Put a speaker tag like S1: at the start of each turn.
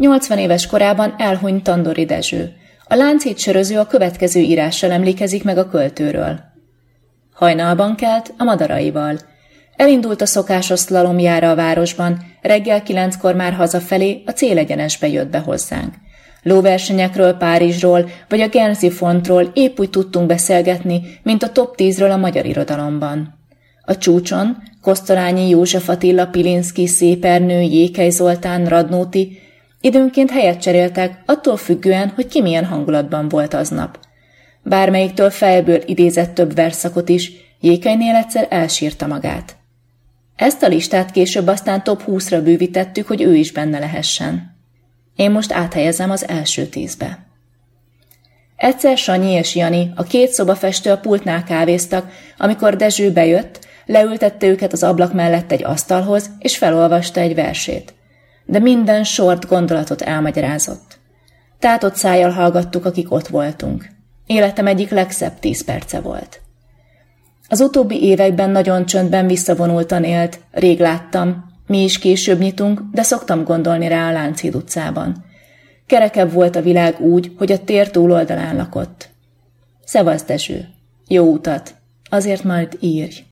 S1: 80 éves korában elhunyt Tandori Dezső. A Lánchíd söröző a következő írással emlékezik meg a költőről. Hajnalban kelt a madaraival. Elindult a szokásos szlalomjára a városban, reggel 9-kor már hazafelé a célegyenesbe jött be hozzánk. Lóversenyekről, Párizsról vagy a Guernsey fontról épp úgy tudtunk beszélgetni, mint a top 10-ről a magyar irodalomban. A csúcson Kosztolányi József Attila, Pilinszky, Szépernő, Jékely Zoltán, Radnóti időnként helyet cseréltek, attól függően, hogy ki milyen hangulatban volt aznap. Bármelyiktől fejből idézett több versszakot is, Jékelynél egyszer elsírta magát. Ezt a listát később aztán top 20-ra bővítettük, hogy ő is benne lehessen. Én most áthelyezem az első 10-be. Egyszer Sanyi és Jani, a 2 szobafestő a pultnál kávéztak, amikor Dezső bejött, leültette őket az ablak mellett egy asztalhoz, és felolvasta egy versét. De minden sort, gondolatot elmagyarázott. Tátott szájjal hallgattuk, akik ott voltunk. Életem egyik legszebb 10 perce volt. Az utóbbi években nagyon csöndben visszavonultan élt, rég láttam, mi is később nyitunk, de szoktam gondolni rá a Lánchíd utcában. Kerekebb volt a világ úgy, hogy a tér túloldalán lakott. Szevasz, Dezső! Jó utat! Azért majd írj!